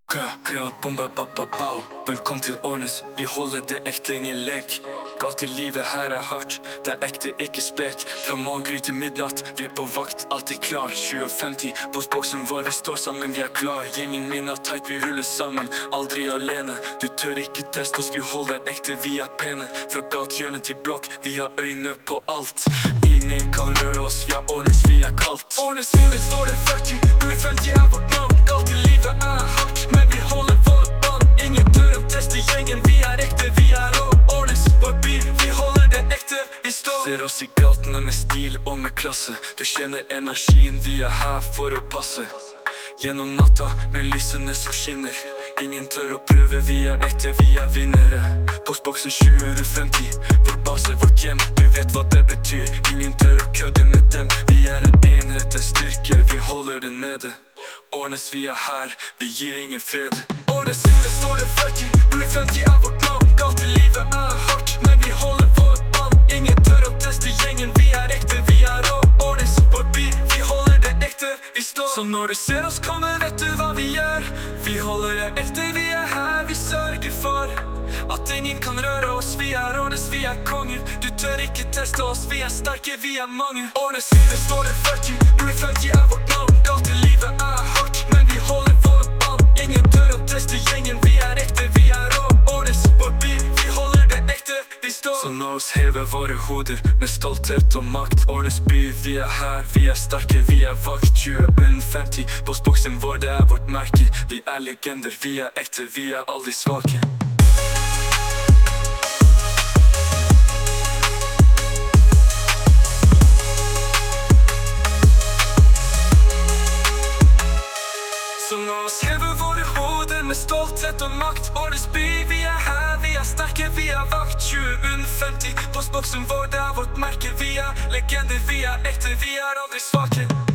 Bomba, bau. Velkommen til Årnes, vi holder det ekte inn i lek. Gatelivet her er hardt, det er ekte, ikke spek. Fra morgengry til midnatt, vi er på vakt, alltid klar. 2050, postboksen vår, vi står sammen, vi er klar. Gjengen min er tight, vi ruller sammen, aldri alene. Du tør ikke teste oss, vi holder ekte, vi er pene. Fra gatehjørne til blokk, vi har øyne på alt. Ingen kan røre oss, vi er Årnes, vi er kaldt. Årnes livet står det 40, 50 er vårt navn. Gatelivet er hardt, men vi holder vår band. Ingen tør å teste gjengen, vi er ekte, vi er Årnes. Vår bil, vi holder det ekte, vi står. Ser oss i gatene med stil og med klasse. Du kjenner energien, vi er her for å passe. Gjennom natta med lysene som skinner. Ingen tør å prøve, vi er ekte, vi er vinnere. Postboksen 2050, vår base, vårt hjem. Vi vet hva det betyr, ingen tør å kødde med dem. Vi er en enhet, en styrke, vi holder det nede. Årnes, vi er her, vi gir ingen fred. Årnes livet står det 40, 50 er vårt navn. Gatelivet er hardt, men vi holder vår band. Ingen tør å teste gjengen, vi er ekte, vi er Årnes. Vår bil, vi holder det ekte, vi står. Så når du ser oss komme, vet du hva vi gjør. Vi holder det ekte, vi er her, vi sørger for at ingen kan røre oss. Vi er Årnes, vi er konger. Du tør ikke teste oss, vi er sterke, vi er mange. Årnes livet står det 40, 50 er vårt navn. Gatelivet er hardt, men vi holder vår band. Ingen tør å teste gjengen, vi er ekte, vi er Årnes. Vår bil, vi holder det ekte, vi står. Så nå oss hever våre hoder med stolthet og makt. Årnes by, vi er her, vi er sterke, vi er vakt. 2050, postboksen vår, det er vårt merke. Vi er legender, vi er ekte, vi er aldri svake. Så nå oss hever våre hoder med stolthet og makt. Årnes by, vi er her, vi er sterke, vi er vakt. 2050, postboksen vår, det er vårt merke. Vi er legender, vi er ekte, vi er aldri svake.